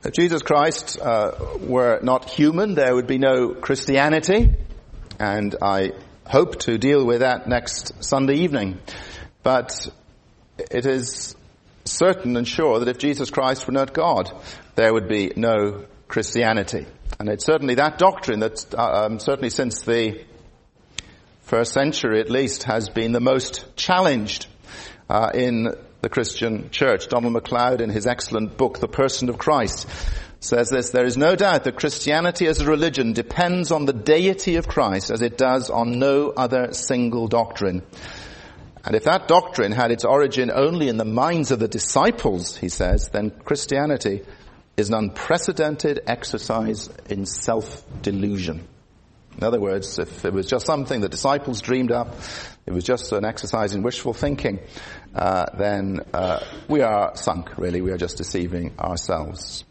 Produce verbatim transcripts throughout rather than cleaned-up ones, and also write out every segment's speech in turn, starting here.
If Jesus Christ uh, were not human, there would be no Christianity, and I hope to deal with that next Sunday evening. But it is certain and sure that if Jesus Christ were not God, there would be no Christianity. And it's certainly that doctrine that, uh, um, certainly since the first century at least, has been the most challenged uh, in the Christian church. Donald MacLeod, in his excellent book, The Person of Christ, says this: there is no doubt that Christianity as a religion depends on the deity of Christ as it does on no other single doctrine. And if that doctrine had its origin only in the minds of the disciples, he says, then Christianity is an unprecedented exercise in self-delusion. In other words, if it was just something the disciples dreamed up, it was just an exercise in wishful thinking, uh, then uh, we are sunk, really. We are just deceiving ourselves.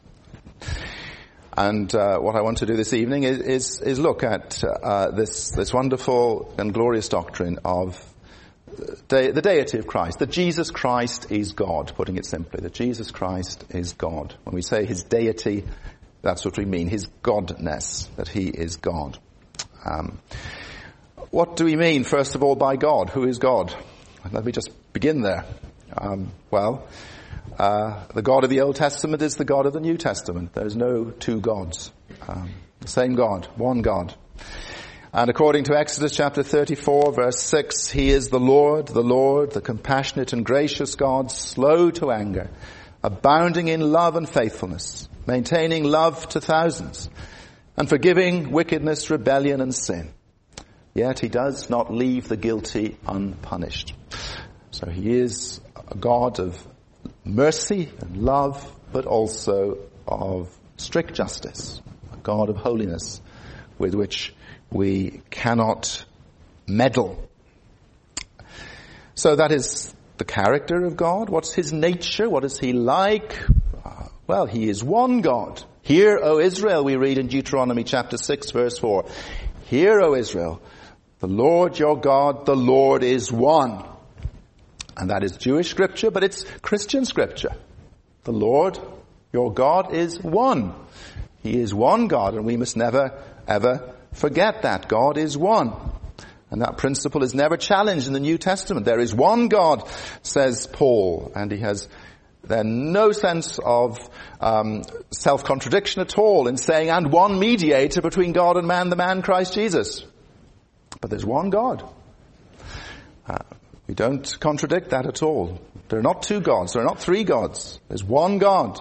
And uh, what I want to do this evening is is, is look at uh, this this wonderful and glorious doctrine of de- the deity of Christ, that Jesus Christ is God, putting it simply, that Jesus Christ is God. When we say his deity, that's what we mean, his godness, that he is God. Um, what do we mean, first of all, by God? Who is God? Let me just begin there. Um, well, uh, the God of the Old Testament is the God of the New Testament. There's no two gods. Um, the same God, one God. And according to Exodus chapter thirty-four, verse six, he is the Lord, the Lord, the compassionate and gracious God, slow to anger, abounding in love and faithfulness, maintaining love to thousands, and forgiving wickedness, rebellion, and sin. Yet he does not leave the guilty unpunished. So he is a God of mercy and love, but also of strict justice, a God of holiness with which we cannot meddle. So that is the character of God. What's his nature? What is he like? Uh, well, he is one God. Hear, O Israel, we read in Deuteronomy chapter six, verse four. Hear, O Israel, the Lord your God, the Lord is one. And that is Jewish scripture, but it's Christian scripture. The Lord, your God, is one. He is one God, and we must never, ever forget that. God is one. And that principle is never challenged in the New Testament. There is one God, says Paul, and he has then no sense of um, self-contradiction at all in saying, and one mediator between God and man, the man Christ Jesus. But there's one God. Uh, we don't contradict that at all. There are not two gods. There are not three gods. There's one God.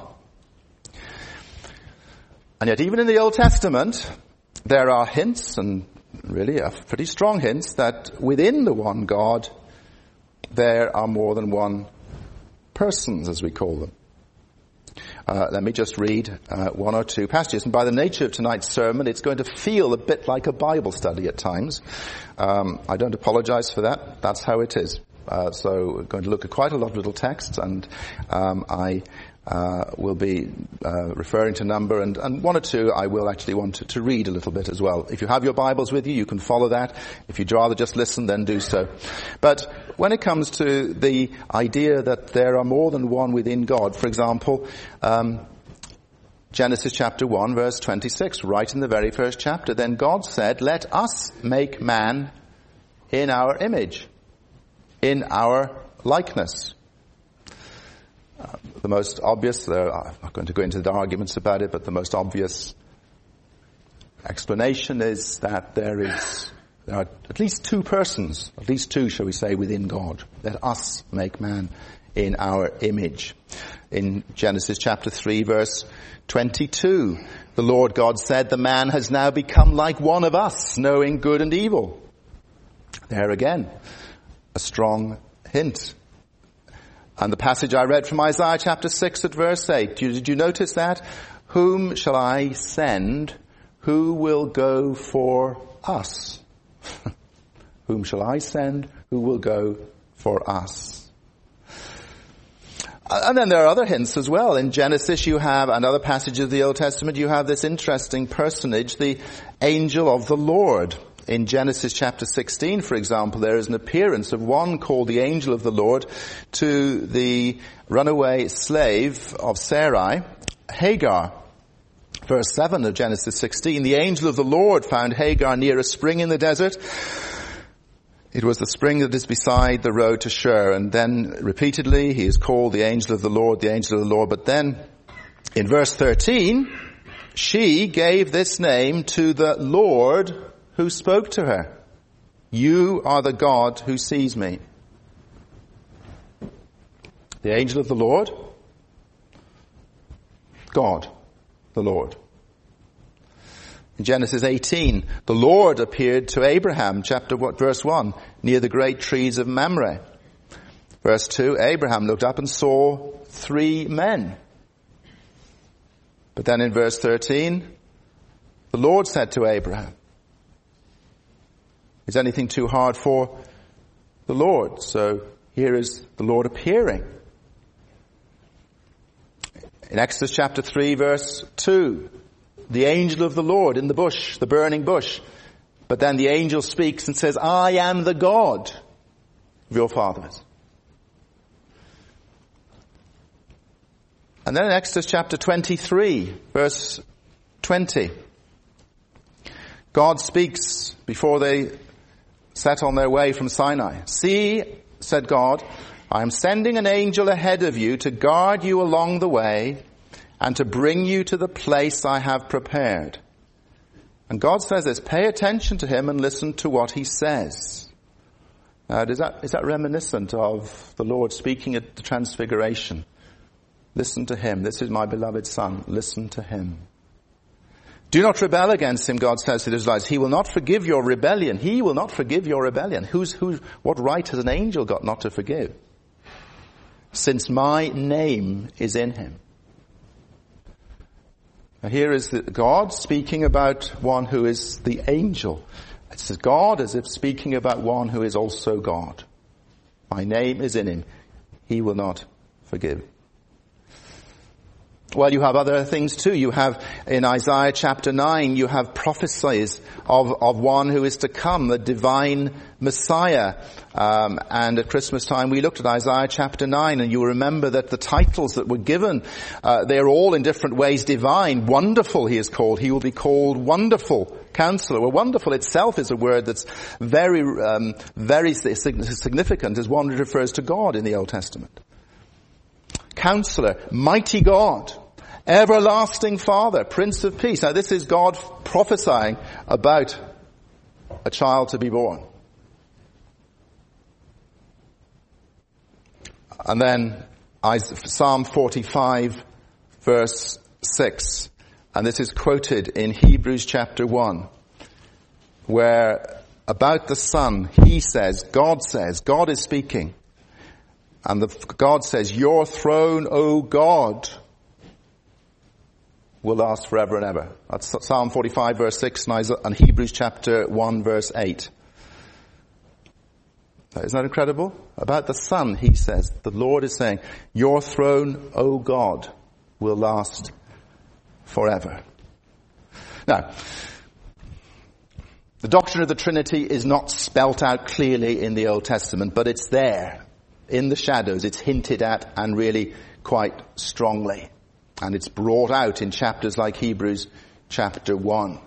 And yet even in the Old Testament, there are hints, and really are pretty strong hints, that within the one God, there are more than one persons, as we call them. Uh, let me just read uh, one or two passages. And by the nature of tonight's sermon, it's going to feel a bit like a Bible study at times. Um, I don't apologize for that. That's how it is. Uh, so we're going to look at quite a lot of little texts, and um, I uh, will be uh, referring to number, and, and one or two I will actually want to, to read a little bit as well. If you have your Bibles with you, you can follow that. If you'd rather just listen, then do so. But when it comes to the idea that there are more than one within God, for example, um, Genesis chapter one, verse twenty-six, right in the very first chapter, then God said, let us make man in our image, in our likeness. Uh, the most obvious, uh, I'm not going to go into the arguments about it, but the most obvious explanation is that there is, there are at least two persons, at least two, shall we say, within God. Let us make man in our image. In Genesis chapter three, verse twenty-two, the Lord God said, the man has now become like one of us, knowing good and evil. There again, a strong hint. And the passage I read from Isaiah chapter six at verse eight, did you notice that? Whom shall I send? Who will go for us? Whom shall I send? Who will go for us? And then there are other hints as well. In Genesis you have, and other passages of the Old Testament, you have this interesting personage, the angel of the Lord. In Genesis chapter sixteen, for example, there is an appearance of one called the angel of the Lord to the runaway slave of Sarai, Hagar. Verse seven of Genesis sixteen, the angel of the Lord found Hagar near a spring in the desert. It was the spring that is beside the road to Shur. And then repeatedly he is called the angel of the Lord, the angel of the Lord. But then in verse thirteen, she gave this name to the Lord who spoke to her. You are the God who sees me. The angel of the Lord, God, the Lord. In Genesis eighteen, the Lord appeared to Abraham, chapter what, verse one, near the great trees of Mamre. Verse two, Abraham looked up and saw three men. But then in verse thirteen, the Lord said to Abraham, is anything too hard for the Lord? So here is the Lord appearing. In Exodus chapter three, verse two, the angel of the Lord in the bush, the burning bush. But then the angel speaks and says, I am the God of your fathers. And then in Exodus chapter twenty-three, verse twenty, God speaks before they set on their way from Sinai. See, said God, I am sending an angel ahead of you to guard you along the way and to bring you to the place I have prepared. And God says this, pay attention to him and listen to what he says. Now, is that, is that reminiscent of the Lord speaking at the Transfiguration? Listen to him. This is my beloved Son. Listen to him. Do not rebel against him, God says to the Israelites. He will not forgive your rebellion. He will not forgive your rebellion. Who's, who, what right has an angel got not to forgive? Since my name is in him. Now here is the God speaking about one who is the angel. It says God as if speaking about one who is also God. My name is in him. He will not forgive. Well, you have other things too. You have in Isaiah chapter nine, you have prophecies of, of one who is to come, the divine Messiah. Um, and at Christmas time we looked at Isaiah chapter nine, and you remember that the titles that were given, uh, they're all in different ways divine. Wonderful he is called. He will be called Wonderful Counselor. Well, wonderful itself is a word that's very, um, very significant as one that refers to God in the Old Testament. Counselor, mighty God, everlasting Father, Prince of Peace. Now this is God prophesying about a child to be born. And then Psalm forty-five verse six. And this is quoted in Hebrews chapter one, where about the Son, he says, God says, God is speaking. And the, God says, your throne, O God, will last forever and ever. That's Psalm forty-five verse six and Hebrews chapter one verse eight. Isn't that incredible? About the Son, he says, the Lord is saying, your throne, O God, will last forever. Now, the doctrine of the Trinity is not spelt out clearly in the Old Testament, but it's there. In the shadows, it's hinted at and really quite strongly. And it's brought out in chapters like Hebrews chapter one.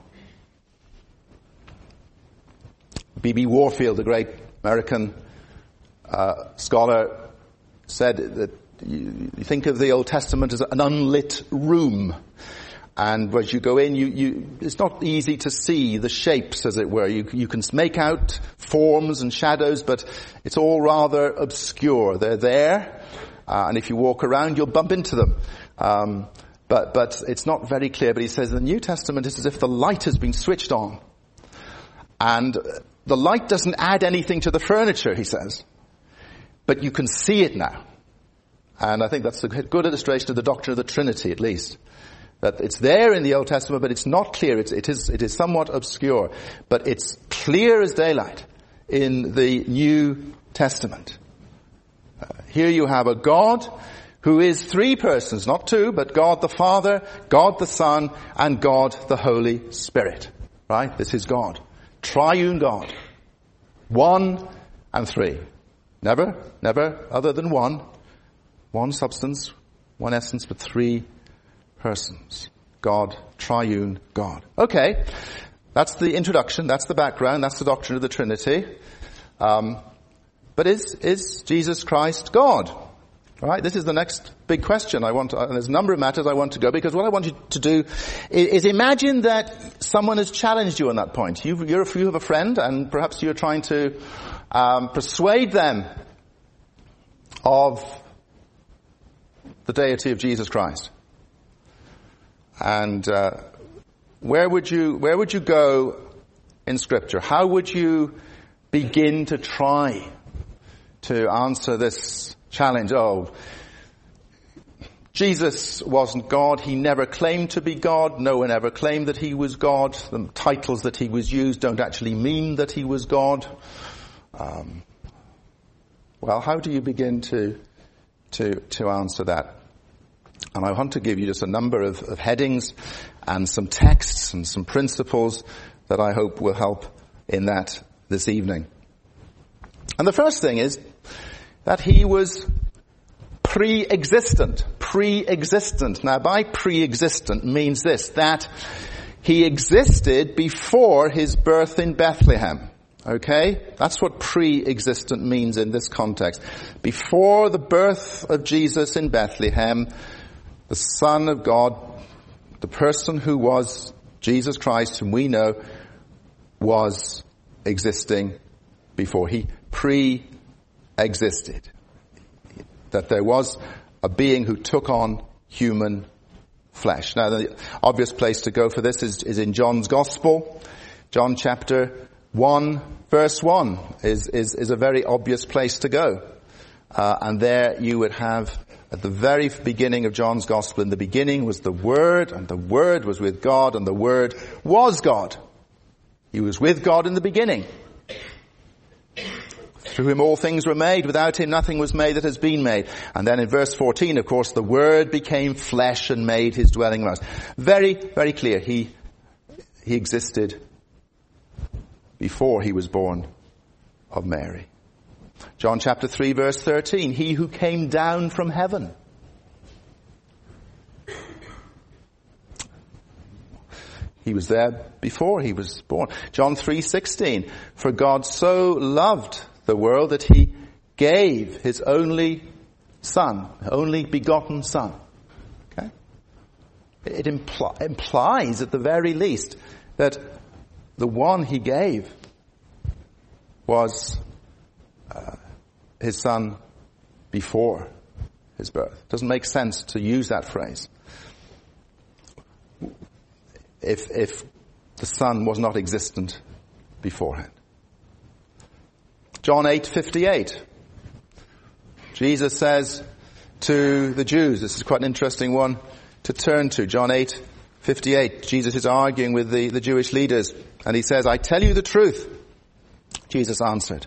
B B Warfield, the great American uh, scholar, said that you, you think of the Old Testament as an unlit room. And as you go in, you, you, it's not easy to see the shapes, as it were. You, you can make out forms and shadows, but it's all rather obscure. They're there, uh, and if you walk around, you'll bump into them. Um, but, but it's not very clear. But he says the New Testament is as if the light has been switched on. And the light doesn't add anything to the furniture, he says. But you can see it now. And I think that's a good illustration of the doctrine of the Trinity, at least. That it's there in the Old Testament, but it's not clear. It's, it is, it is somewhat obscure. But it's clear as daylight in the New Testament. Uh, here you have a God who is three persons, not two, but God the Father, God the Son, and God the Holy Spirit. Right? This is God. Triune God. One and three. Never, never other than one. One substance, one essence, but three persons. God, triune God. Okay, that's the introduction, that's the background, that's the doctrine of the Trinity. Um, but is, is Jesus Christ God? Right, this is the next big question I want to, and there's a number of matters I want to go, because what I want you to do is, is imagine that someone has challenged you on that point. You, you're, you have a friend, and perhaps you're trying to um, persuade them of the deity of Jesus Christ. And uh, where would you where would you go in Scripture? How would you begin to try to answer this challenge? Oh, Jesus wasn't God. He never claimed to be God. No one ever claimed that he was God. The titles that he was used don't actually mean that he was God. Um, well, how do you begin to to to answer that? And I want to give you just a number of, of headings and some texts and some principles that I hope will help in that this evening. And the first thing is that he was pre-existent. Pre-existent. Now, by pre-existent means this, that he existed before his birth in Bethlehem. Okay? That's what pre-existent means in this context. Before the birth of Jesus in Bethlehem, the Son of God, the person who was Jesus Christ, whom we know, was existing before. He pre-existed. That there was a being who took on human flesh. Now, the obvious place to go for this is, is in John's Gospel. John chapter one, verse one is, is, is a very obvious place to go. Uh, and there you would have, at the very beginning of John's Gospel, in the beginning was the Word, and the Word was with God, and the Word was God. He was with God in the beginning. Through him all things were made. Without him nothing was made that has been made. And then in verse fourteen, of course, the Word became flesh and made his dwelling among us. Very, very clear. He, he existed before he was born of Mary. John chapter three, verse thirteen, he who came down from heaven. He was there before he was born. John three sixteen, for God so loved the world that he gave his only Son, only begotten Son. Okay? It impl- implies at the very least that the one he gave was uh, his Son before his birth. It doesn't make sense to use that phrase if if the Son was not existent beforehand. John eight fifty-eight. Jesus says to the Jews, this is quite an interesting one to turn to, John eight fifty-eight. Jesus is arguing with the, the Jewish leaders, and he says, I tell you the truth. Jesus answered,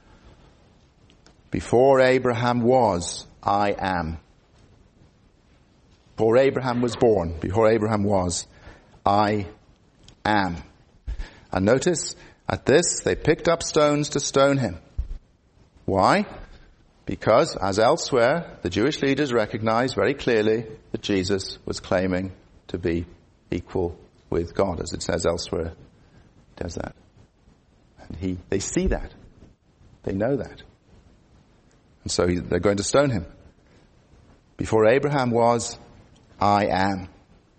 before Abraham was, I am. Before Abraham was born, before Abraham was, I am. And notice, at this, they picked up stones to stone him. Why? Because, as elsewhere, the Jewish leaders recognized very clearly that Jesus was claiming to be equal with God, as it says elsewhere. It does that. And he, they see that. They know that. And so he, they're going to stone him. Before Abraham was, I am.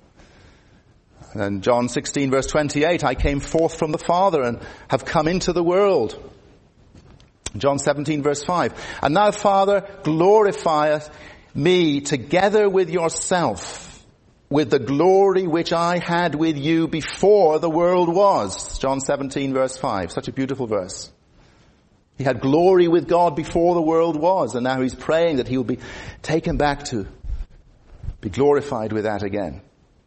And John sixteen verse twenty-eight, I came forth from the Father and have come into the world. John seventeen verse five, and now Father, glorify me together with yourself, with the glory which I had with you before the world was. John seventeen verse five, such a beautiful verse. He had glory with God before the world was, and now he's praying that he will be taken back to be glorified with that again.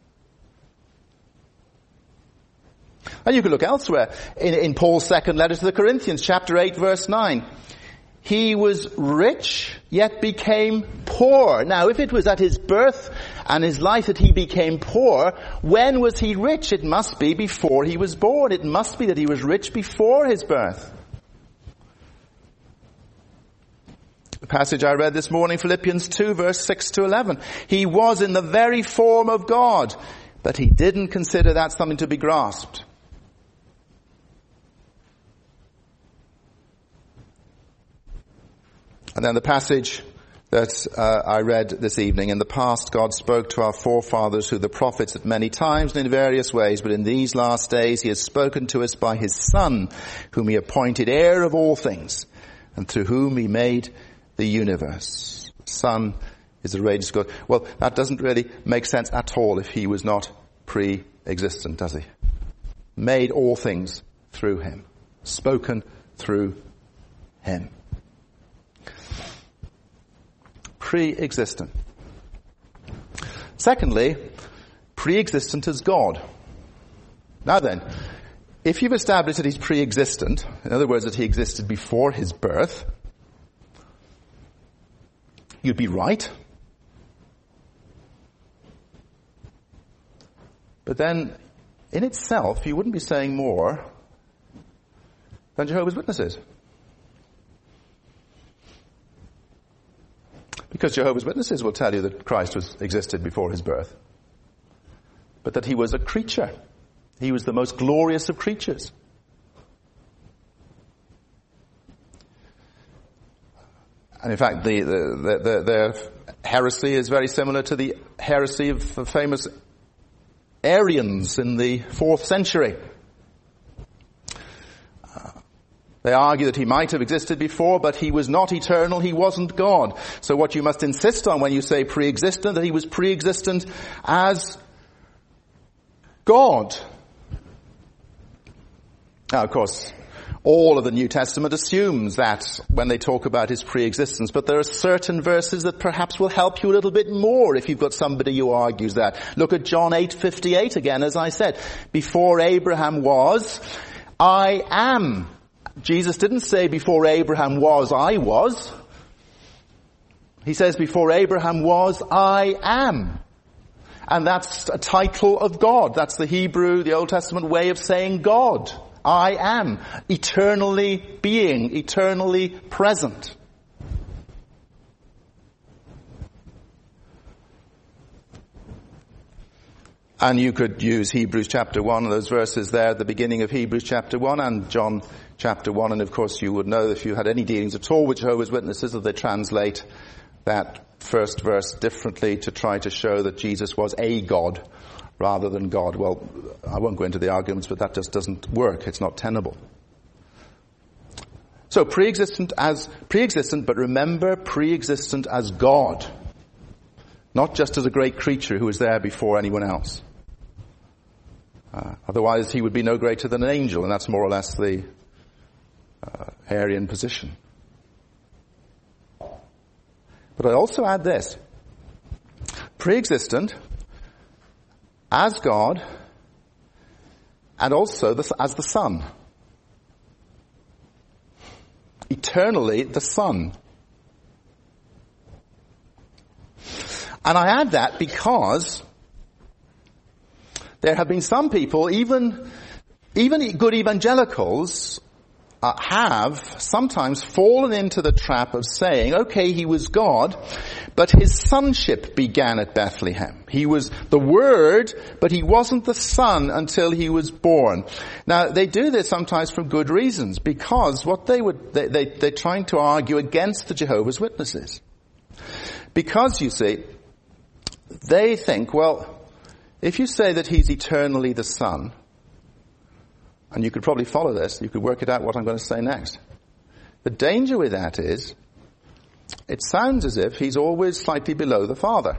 And you can look elsewhere in, in Paul's second letter to the Corinthians, chapter eight, verse nine. He was rich, yet became poor. Now, if it was at his birth and his life that he became poor, when was he rich? It must be before he was born. It must be that he was rich before his birth. The passage I read this morning, Philippians two, verse six to eleven. He was in the very form of God, But he didn't consider that something to be grasped. And then the passage that uh, I read this evening. In the past, God spoke to our forefathers through the prophets at many times and in various ways, but in these last days he has spoken to us by his Son, whom he appointed heir of all things, and through whom he made the universe. Son is the radiance of God. Well, that doesn't really make sense at all if he was not pre-existent, does he? Made all things through him. Spoken through him. Pre-existent. Secondly, pre-existent as God. Now then, if you've established that he's pre-existent, in other words, that he existed before his birth, you'd be right. But then, in itself, you wouldn't be saying more than Jehovah's Witnesses. Because Jehovah's Witnesses will tell you that Christ was existed before his birth. But that he was a creature. He was the most glorious of creatures. And in fact, the, the, the, their heresy is very similar to the heresy of the famous Arians in the fourth century. They argue that he might have existed before, but he was not eternal, he wasn't God. So what you must insist on when you say pre-existent, that he was pre-existent as God. Now, of course, all of the New Testament assumes that when they talk about his pre-existence, but there are certain verses that perhaps will help you a little bit more if you've got somebody who argues that. Look at John eight fifty-eight again, as I said. Before Abraham was, I am. Jesus didn't say before Abraham was, I was. He says before Abraham was, I am. And that's a title of God. That's the Hebrew, the Old Testament way of saying God. I am. Eternally being, eternally present. And you could use Hebrews chapter one, those verses there at the beginning of Hebrews chapter one and John chapter one. And of course you would know if you had any dealings at all with Jehovah's Witnesses that they translate that first verse differently to try to show that Jesus was a God rather than God. Well, I won't go into the arguments, but that just doesn't work. It's not tenable. So pre-existent as, pre-existent, but remember pre-existent as God. Not just as a great creature who was there before anyone else. Uh, otherwise he would be no greater than an angel, and that's more or less the uh, Arian position. But I also add this. Pre-existent as God and also the, as the Son. Eternally the Son. And I add that because there have been some people, even, even good evangelicals, uh, have sometimes fallen into the trap of saying, okay, he was God, but his sonship began at Bethlehem. He was the Word, but he wasn't the Son until he was born. Now, they do this sometimes for good reasons, because what they would, they, they, they're trying to argue against the Jehovah's Witnesses. Because, you see, they think, well, if you say that he's eternally the Son, and you could probably follow this, you could work it out what I'm going to say next. The danger with that is, it sounds as if he's always slightly below the Father.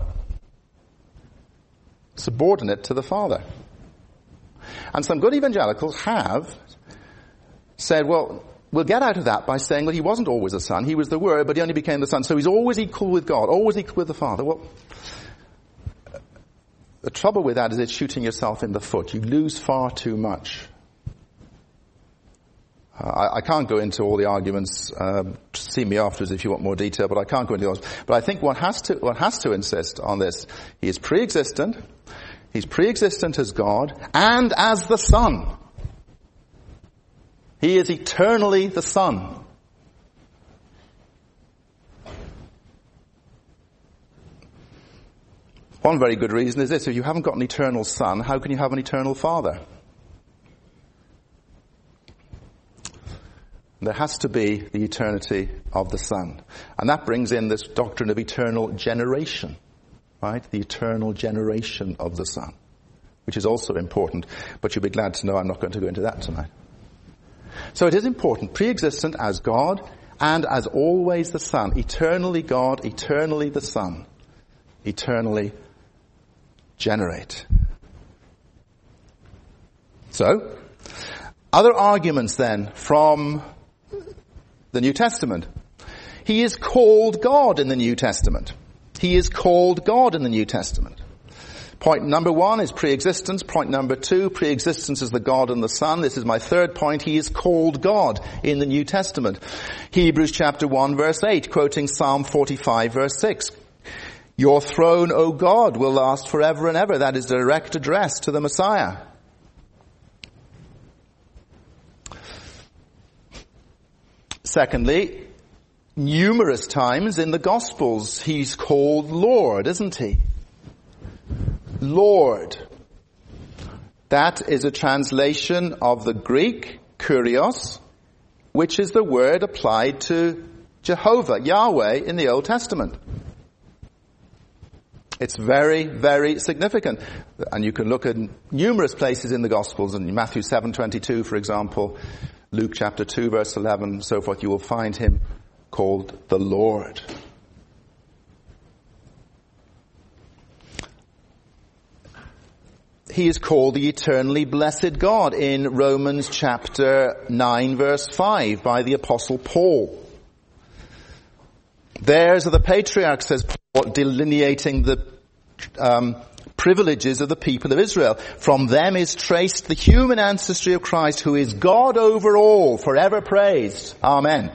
Subordinate to the Father. And some good evangelicals have said, well, we'll get out of that by saying that he wasn't always a Son, he was the Word, but he only became the Son, so he's always equal with God, always equal with the Father. Well, the trouble with that is it's shooting yourself in the foot. You lose far too much. Uh, I, I can't go into all the arguments. Um, see me afterwards if you want more detail, but I can't go into those. But I think one has to, one has to insist on this. He is pre-existent. He's pre-existent as God and as the Son. He is eternally the Son. One very good reason is this: if you haven't got an eternal Son, how can you have an eternal Father? There has to be the eternity of the Son. And that brings in this doctrine of eternal generation, right? The eternal generation of the Son, which is also important, but you'll be glad to know I'm not going to go into that tonight. So it is important, pre-existent as God and as always the Son, eternally God, eternally the Son, eternally generate. So, other arguments then from the New Testament. He is called God in the New Testament. He is called God in the New Testament. Point number one is pre-existence. Point number two, pre-existence is the God and the Son. This is my third point. He is called God in the New Testament. Hebrews chapter one verse eight, quoting Psalm forty-five verse six. Your throne, O God, will last forever and ever. That is the direct address to the Messiah. Secondly, numerous times in the Gospels, he's called Lord, isn't he? Lord. That is a translation of the Greek, kurios, which is the word applied to Jehovah, Yahweh, in the Old Testament. It's very, very significant. And you can look at numerous places in the Gospels, in Matthew seven twenty-two, for example, Luke chapter two, verse eleven, so forth, you will find him called the Lord. He is called the eternally blessed God in Romans chapter nine, verse five, by the Apostle Paul. Theirs are the patriarchs, says Paul, delineating the um, privileges of the people of Israel. From them is traced the human ancestry of Christ, who is God over all, forever praised. Amen.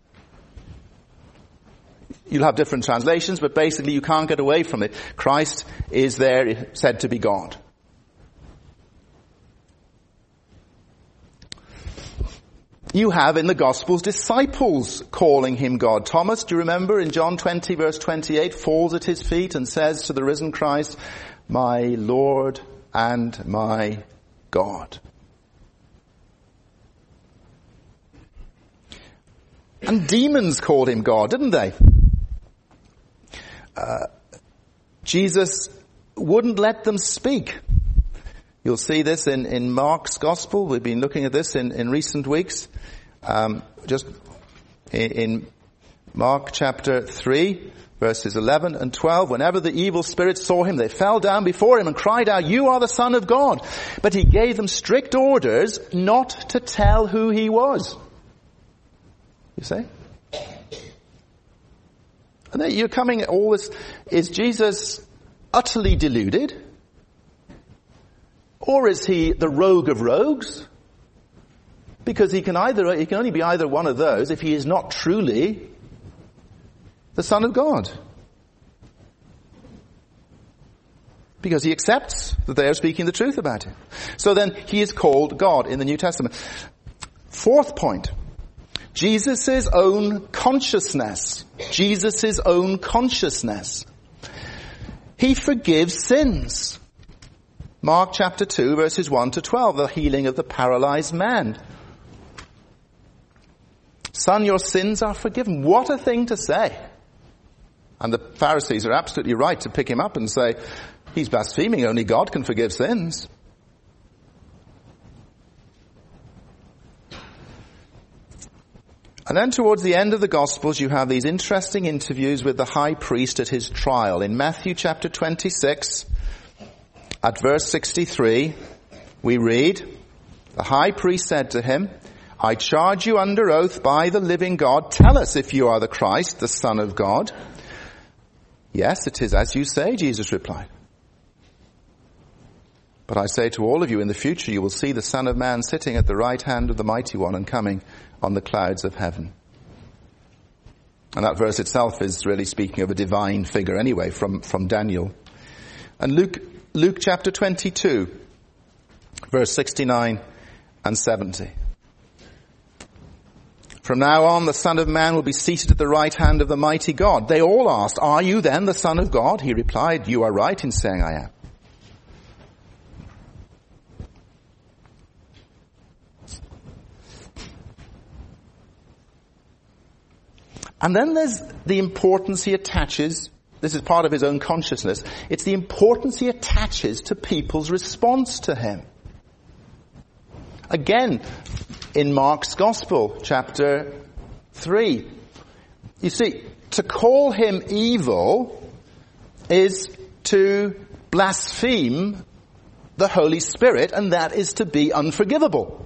You'll have different translations, but basically you can't get away from it. Christ is there said to be God. You have in the Gospels disciples calling him God. Thomas, do you remember in John twenty verse twenty-eight, falls at his feet and says to the risen Christ, my Lord and my God. And demons called him God, didn't they? Uh, Jesus wouldn't let them speak. You'll see this in, in Mark's Gospel. We've been looking at this in, in recent weeks. Um, just in, in Mark chapter three, verses eleven and twelve, whenever the evil spirits saw him, they fell down before him and cried out, you are the Son of God. But he gave them strict orders not to tell who he was. You see? And then you're coming, all this, is Jesus utterly deluded? Or is he the rogue of rogues? Because he can either, he can only be either one of those if he is not truly the Son of God. Because he accepts that they are speaking the truth about him. So then he is called God in the New Testament. Fourth point. Jesus' own consciousness. Jesus' own consciousness. He forgives sins. Mark chapter two, verses one to twelve, the healing of the paralyzed man. Son, your sins are forgiven. What a thing to say. And the Pharisees are absolutely right to pick him up and say, he's blaspheming, only God can forgive sins. And then towards the end of the Gospels, you have these interesting interviews with the high priest at his trial. In Matthew chapter twenty-six, at verse sixty-three, we read, the high priest said to him, I charge you under oath by the living God, tell us if you are the Christ, the Son of God. Yes, it is as you say, Jesus replied. But I say to all of you, in the future you will see the Son of Man sitting at the right hand of the Mighty One and coming on the clouds of heaven. And that verse itself is really speaking of a divine figure anyway from, from Daniel. And Luke, Luke chapter twenty-two, verse sixty-nine and seventy. From now on, the Son of Man will be seated at the right hand of the mighty God. They all asked, are you then the Son of God? He replied, you are right in saying I am. And then there's the importance he attaches. This is part of his own consciousness. It's the importance he attaches to people's response to him. Again, in Mark's Gospel, chapter three. You see, to call him evil is to blaspheme the Holy Spirit, and that is to be unforgivable.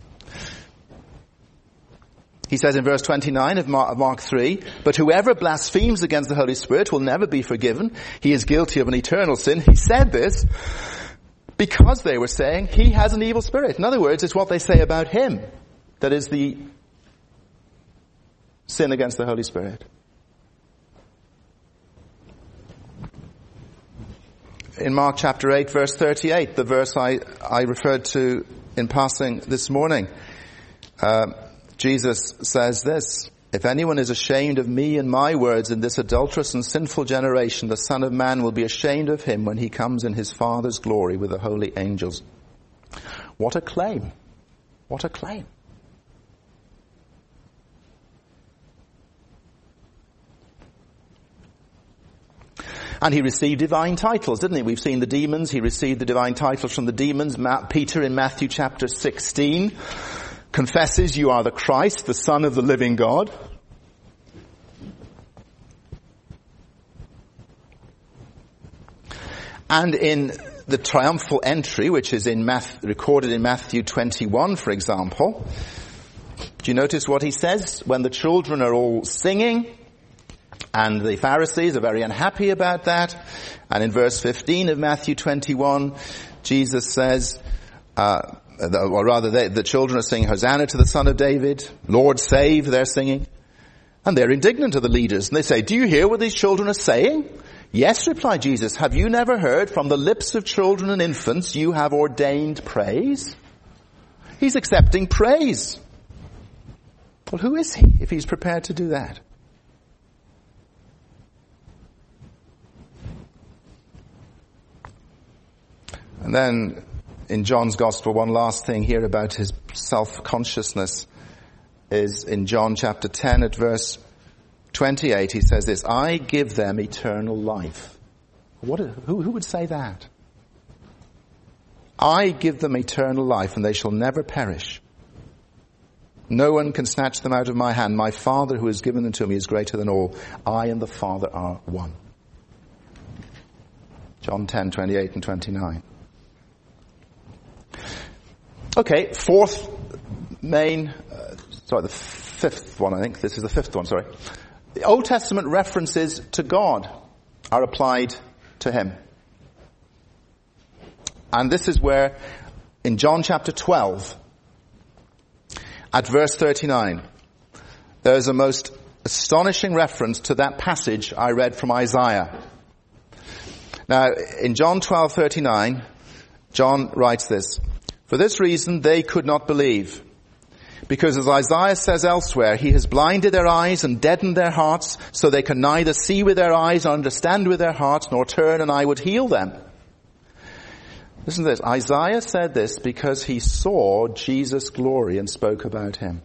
He says in verse twenty-nine of Mark three, but whoever blasphemes against the Holy Spirit will never be forgiven. He is guilty of an eternal sin. He said this because they were saying he has an evil spirit. In other words, it's what they say about him that is the sin against the Holy Spirit. In Mark chapter eight, verse thirty-eight, the verse I, I referred to in passing this morning, uh, Jesus says this, if anyone is ashamed of me and my words in this adulterous and sinful generation, the Son of Man will be ashamed of him when he comes in his Father's glory with the holy angels. What a claim. What a claim. And he received divine titles, didn't he? We've seen the demons. He received the divine titles from the demons. Peter in Matthew chapter sixteen confesses, you are the Christ, the Son of the living God. And in the triumphal entry, which is in Matthew, recorded in Matthew twenty-one, for example, do you notice what he says? When the children are all singing, and the Pharisees are very unhappy about that, and in verse fifteen of Matthew twenty-one, Jesus says, uh, or rather they, the children are singing, Hosanna to the Son of David, Lord save, they're singing. And they're indignant to the leaders. And they say, do you hear what these children are saying? Yes, replied Jesus, have you never heard from the lips of children and infants you have ordained praise? He's accepting praise. Well, who is he if he's prepared to do that? And then in John's Gospel, one last thing here about his self-consciousness is in John chapter ten at verse twenty-eight. He says this, I give them eternal life. What? Who, who would say that? I give them eternal life and they shall never perish. No one can snatch them out of my hand. My Father who has given them to me is greater than all. I and the Father are one. John ten, twenty-eight and twenty-nine. Okay, fourth main, uh, sorry, the fifth one, I think. This is the fifth one, sorry. The Old Testament references to God are applied to him. And this is where, in John chapter twelve, at verse thirty-nine, there is a most astonishing reference to that passage I read from Isaiah. Now, in John twelve thirty-nine, John writes this, for this reason they could not believe, because as Isaiah says elsewhere, he has blinded their eyes and deadened their hearts, so they can neither see with their eyes nor understand with their hearts, nor turn and I would heal them. Listen to this. Isaiah said this because he saw Jesus' glory and spoke about him.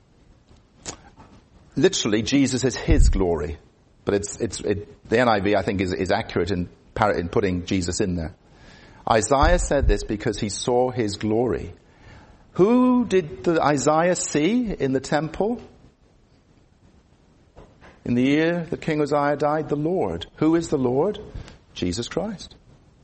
Literally, Jesus is his glory, but it's it's it, the N I V I think is, is accurate in, in putting Jesus in there. Isaiah said this because he saw his glory. Who did the Isaiah see in the temple? In the year that King Uzziah died, the Lord. Who is the Lord? Jesus Christ.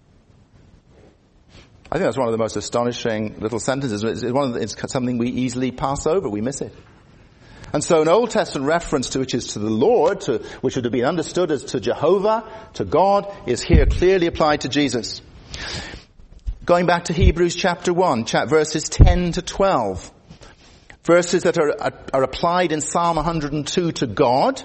I think that's one of the most astonishing little sentences. It's, one of the, it's something we easily pass over. We miss it. And so an Old Testament reference to which is to the Lord, to, which would have been understood as to Jehovah, to God, is here clearly applied to Jesus. Going back to Hebrews chapter one, verses ten to twelve. Verses that are, are, are applied in Psalm one hundred two to God.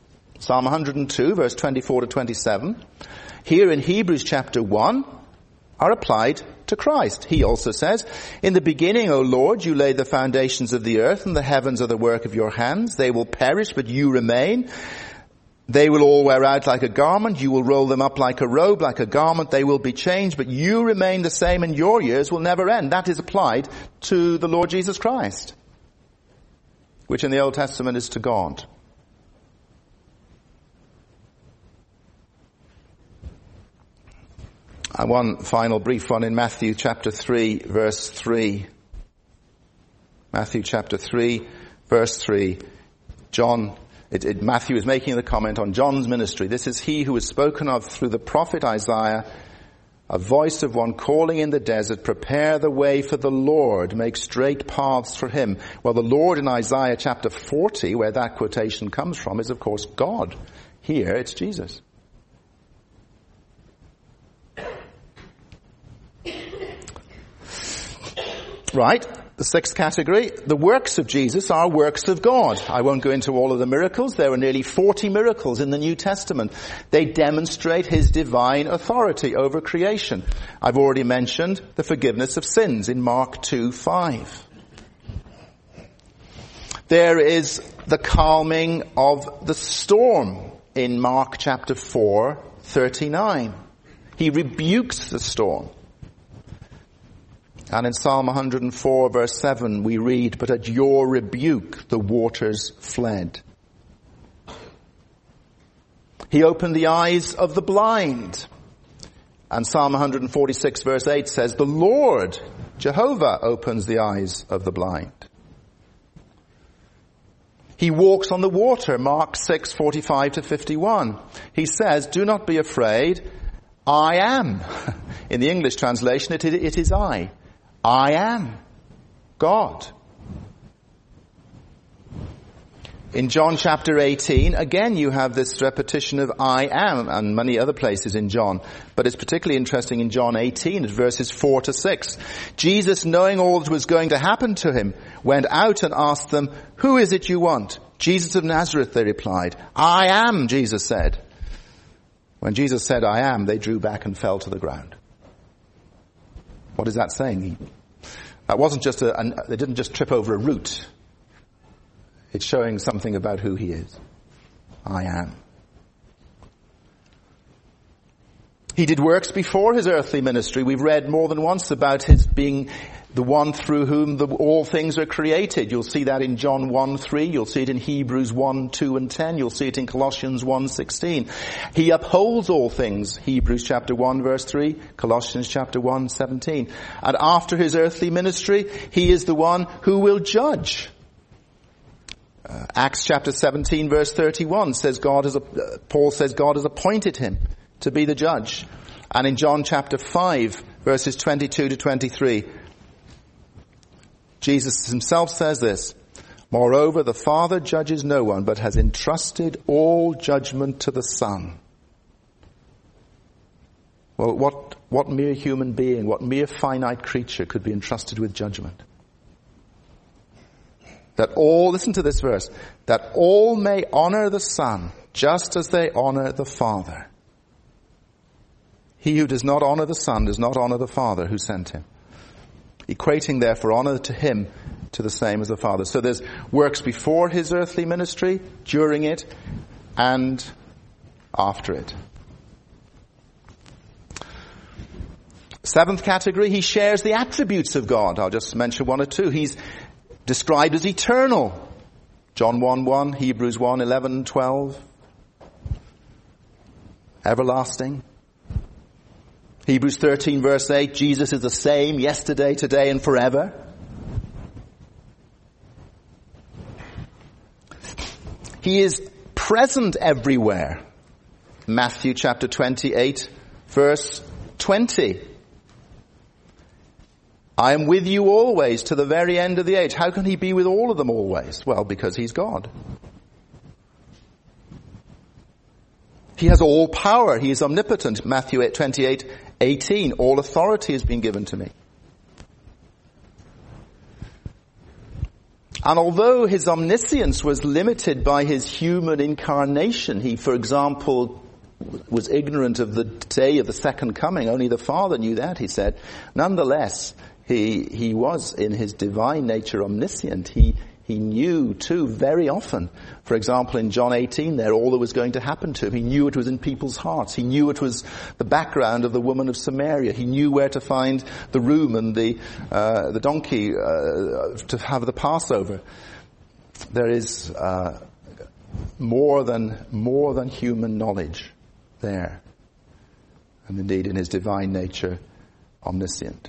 Psalm one hundred two, verse twenty-four to twenty-seven. Here in Hebrews chapter one, are applied to Christ. He also says, in the beginning, O Lord, you laid the foundations of the earth, and the heavens are the work of your hands. They will perish, but you remain. They will all wear out like a garment. You will roll them up like a robe, like a garment. They will be changed, but you remain the same, and your years will never end. That is applied to the Lord Jesus Christ, which in the Old Testament is to God. And one final brief one in Matthew chapter three, verse three. Matthew chapter three, verse three. John, it, it, Matthew is making the comment on John's ministry. This is he who is spoken of through the prophet Isaiah, a voice of one calling in the desert, prepare the way for the Lord, make straight paths for him. Well, the Lord in Isaiah chapter forty, where that quotation comes from, is of course God. Here, it's Jesus. Right, the sixth category, the works of Jesus are works of God. I won't go into all of the miracles. There are nearly forty miracles in the New Testament. They demonstrate his divine authority over creation. I've already mentioned the forgiveness of sins in Mark two five. There is the calming of the storm in Mark chapter four thirty-nine. He rebukes the storm. And in Psalm one hundred four verse seven we read, but at your rebuke the waters fled. He opened the eyes of the blind. And Psalm one hundred forty-six verse eight says, the Lord, Jehovah, opens the eyes of the blind. He walks on the water, Mark six forty-five to fifty-one. He says, do not be afraid, I am. In the English translation, it, it is I. I am God. In John chapter eighteen, again you have this repetition of I am, and many other places in John. But it's particularly interesting in John eighteen, at verses four to six. Jesus, knowing all that was going to happen to him, went out and asked them, who is it you want? Jesus of Nazareth, they replied. I am, Jesus said. When Jesus said, I am, they drew back and fell to the ground. What is that saying? He, that wasn't just a, an, they didn't just trip over a root. It's showing something about who he is. I am. He did works before his earthly ministry. We've read more than once about his being the one through whom the, all things are created. You'll see that in John one three. You'll see it in Hebrews one two and ten. You'll see it in Colossians one sixteen. He upholds all things. Hebrews chapter one verse three. Colossians chapter one seventeen. And after his earthly ministry, he is the one who will judge. Uh, Acts chapter seventeen verse thirty-one says God has, uh, Paul says God has appointed him to be the judge. And in John chapter five verses twenty-two to twenty-three, Jesus himself says this, moreover, the Father judges no one, but has entrusted all judgment to the Son. Well, what, what mere human being, what mere finite creature could be entrusted with judgment? That all, listen to this verse, that all may honor the Son, just as they honor the Father. He who does not honor the Son does not honor the Father who sent him. Equating therefore honor to him to the same as the Father. So there's works before his earthly ministry, during it, and after it. Seventh category, he shares the attributes of God. I'll just mention one or two. He's described as eternal. John one one, Hebrews one eleven and twelve. Everlasting. Hebrews thirteen verse eight, Jesus is the same yesterday, today, and forever. He is present everywhere. Matthew chapter twenty-eight verse twenty. I am with you always to the very end of the age. How can he be with all of them always? Well, because he's God. He has all power. He is omnipotent. Matthew twenty-eight eighteen. All authority has been given to me. And although his omniscience was limited by his human incarnation, he, for example, was ignorant of the day of the second coming. Only the Father knew that, he said. Nonetheless, he, he was in his divine nature omniscient. He, he knew too very often. For example, in John eighteen there, all that was going to happen to him. He knew it was in people's hearts. He knew it was the background of the woman of Samaria. He knew where to find the room and the, uh, the donkey, uh, to have the Passover. There is, uh, more than, more than human knowledge there. And indeed, in his divine nature, omniscient.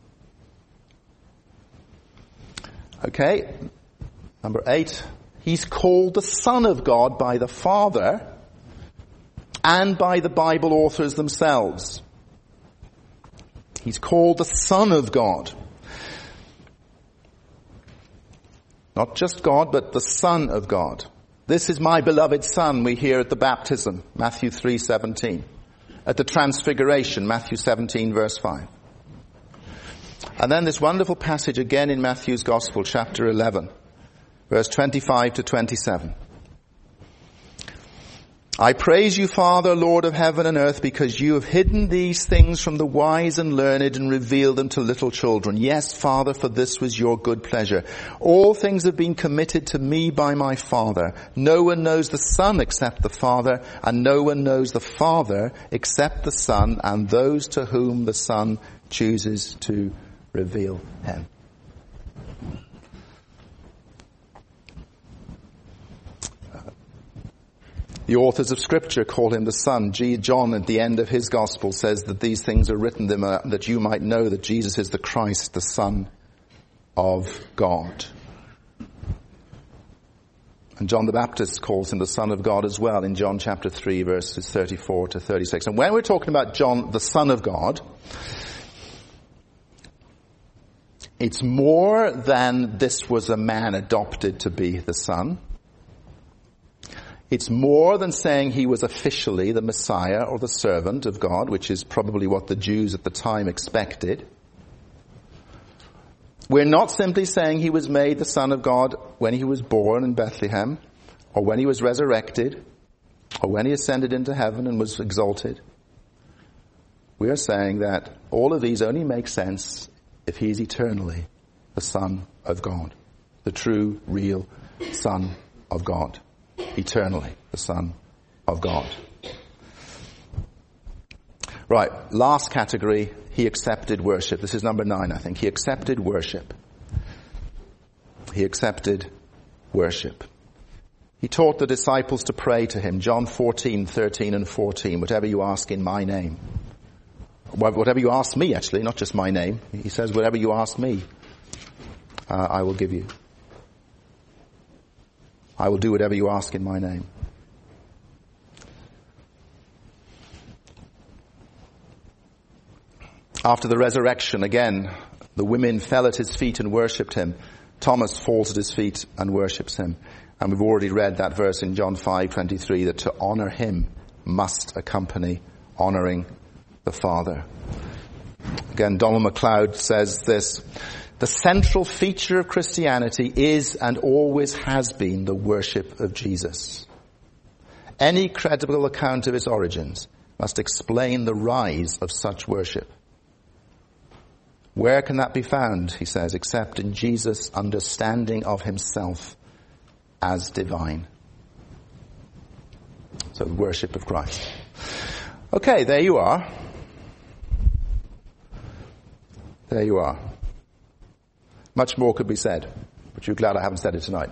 Okay, number eight. He's called the Son of God by the Father and by the Bible authors themselves. He's called the Son of God. Not just God, but the Son of God. This is my beloved Son, we hear at the baptism, Matthew three seventeen. At the transfiguration, Matthew seventeen verse five. And then this wonderful passage again in Matthew's Gospel, chapter eleven, verse twenty-five to twenty-seven. I praise you, Father, Lord of heaven and earth, because you have hidden these things from the wise and learned and revealed them to little children. Yes, Father, for this was your good pleasure. All things have been committed to me by my Father. No one knows the Son except the Father, and no one knows the Father except the Son, and those to whom the Son chooses to reveal him. The authors of Scripture call him the Son. John, at the end of his Gospel, says that these things are written them uh, that you might know that Jesus is the Christ, the Son of God. And John the Baptist calls him the Son of God as well in John chapter three, verses thirty-four to thirty-six. And when we're talking about John, the Son of God, it's more than this was a man adopted to be the Son. It's more than saying he was officially the Messiah or the servant of God, which is probably what the Jews at the time expected. We're not simply saying he was made the Son of God when he was born in Bethlehem, or when he was resurrected, or when he ascended into heaven and was exalted. We are saying that all of these only make sense if he is eternally the Son of God, the true, real Son of God. Eternally, the Son of God. Right, last category, he accepted worship. This is number nine, I think. He accepted worship. He accepted worship. He taught the disciples to pray to him. John fourteen, thirteen and fourteen. Whatever you ask in my name. Whatever you ask me, actually, not just my name. He says, whatever you ask me, uh, I will give you. I will do whatever you ask in my name. After the resurrection, again, the women fell at his feet and worshipped him. Thomas falls at his feet and worships him. And we've already read that verse in John five twenty-three, that to honor him must accompany honoring the Father. Again, Donald MacLeod says this: the central feature of Christianity is and always has been the worship of Jesus. Any credible account of its origins must explain the rise of such worship. Where can that be found, he says, except in Jesus' understanding of himself as divine? So the worship of Christ. Okay, there you are. There you are. Much more could be said, but you're glad I haven't said it tonight.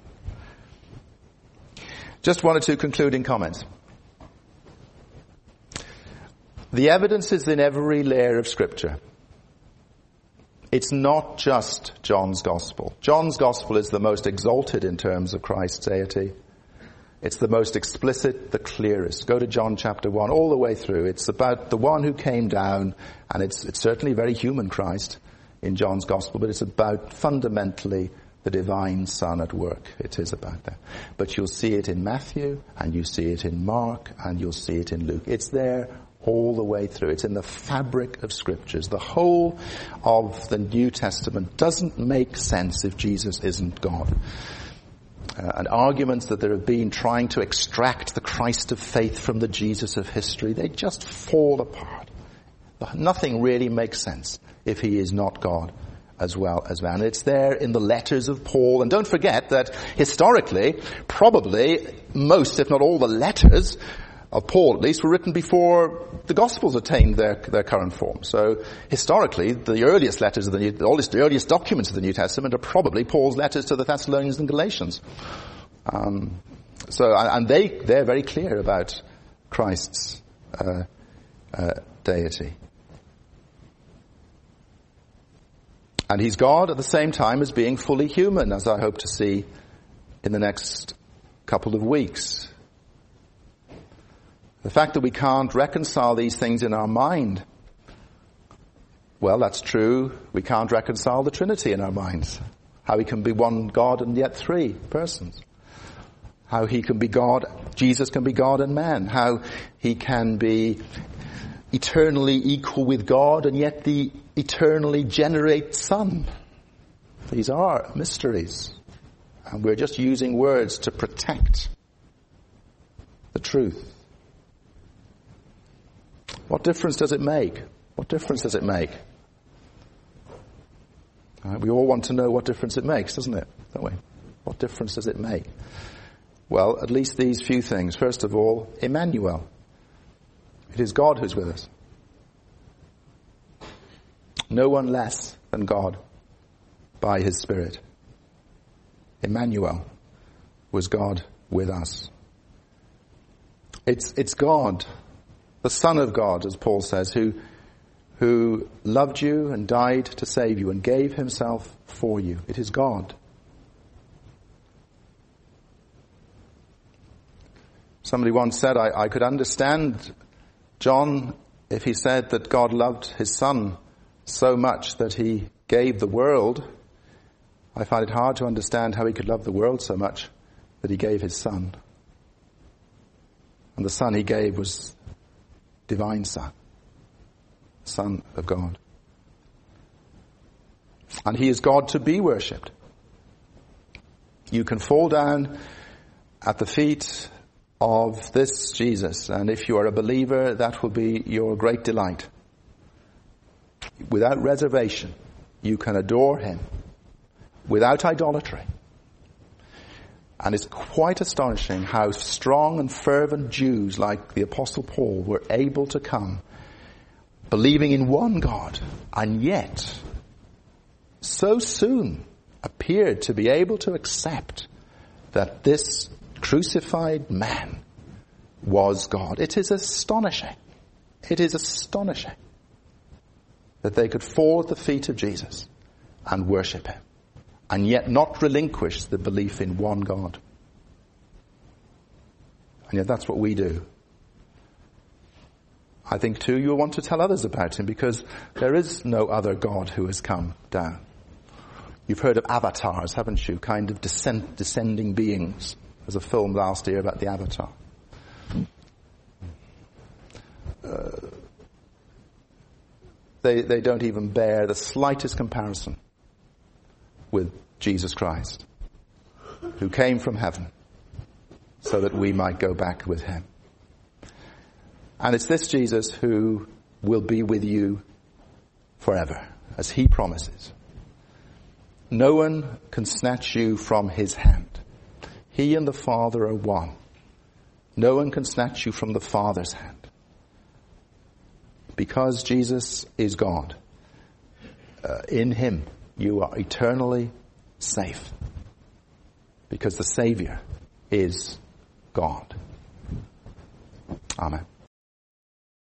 Just one or two concluding comments. The evidence is in every layer of Scripture. It's not just John's Gospel. John's Gospel is the most exalted in terms of Christ's deity. It's the most explicit, the clearest. Go to John chapter one, all the way through. It's about the one who came down, and it's, it's certainly very human Christ in John's Gospel, but it's about fundamentally the divine Son at work. It is about that. But you'll see it in Matthew, and you see it in Mark, and you'll see it in Luke. It's there all the way through. It's in the fabric of Scriptures. The whole of the New Testament doesn't make sense if Jesus isn't God. uh, and arguments that there have been trying to extract the Christ of faith from the Jesus of history, they just fall apart. Nothing really makes sense if he is not God as well as man. It's there in the letters of Paul. And don't forget that historically, probably most, if not all the letters of Paul at least, were written before the Gospels attained their, their current form. So historically, the earliest letters of the New, the earliest, the earliest documents of the New Testament are probably Paul's letters to the Thessalonians and Galatians. Um, so, and they, they're very clear about Christ's uh, uh, deity. And he's God at the same time as being fully human, as I hope to see in the next couple of weeks. The fact that we can't reconcile these things in our mind, well, that's true. We can't reconcile the Trinity in our minds. How he can be one God and yet three persons. How he can be God, Jesus can be God and man. How he can be eternally equal with God and yet the eternally generate Son. These are mysteries. And we're just using words to protect the truth. What difference does it make? What difference does it make? Uh, we all want to know what difference it makes, doesn't it? Don't we? What difference does it make? Well, at least these few things. First of all, Emmanuel. It is God who's with us. No one less than God by his Spirit. Emmanuel was God with us. It's, it's God, the Son of God, as Paul says, who, who loved you and died to save you and gave himself for you. It is God. Somebody once said, I, I could understand John if he said that God loved his Son so much that he gave the world. I find it hard to understand how he could love the world so much that he gave his Son. And the Son he gave was divine Son, Son of God. And he is God to be worshipped. You can fall down at the feet of this Jesus, and if you are a believer, that will be your great delight. Without reservation, you can adore him without idolatry. And it's quite astonishing how strong and fervent Jews like the Apostle Paul were able to come believing in one God, and yet so soon appeared to be able to accept that this crucified man was God. It is astonishing. It is astonishing that they could fall at the feet of Jesus and worship him, and yet not relinquish the belief in one God. And yet that's what we do. I think too you'll want to tell others about him, because there is no other God who has come down. You've heard of avatars, haven't you? Kind of descend, descending beings. There's a film last year about the Avatar. Uh, they, they don't even bear the slightest comparison with Jesus Christ, who came from heaven so that we might go back with him. And it's this Jesus who will be with you forever, as he promises. No one can snatch you from his hand. He and the Father are one. No one can snatch you from the Father's hand. Because Jesus is God, uh, in him you are eternally safe. Because the Savior is God. Amen.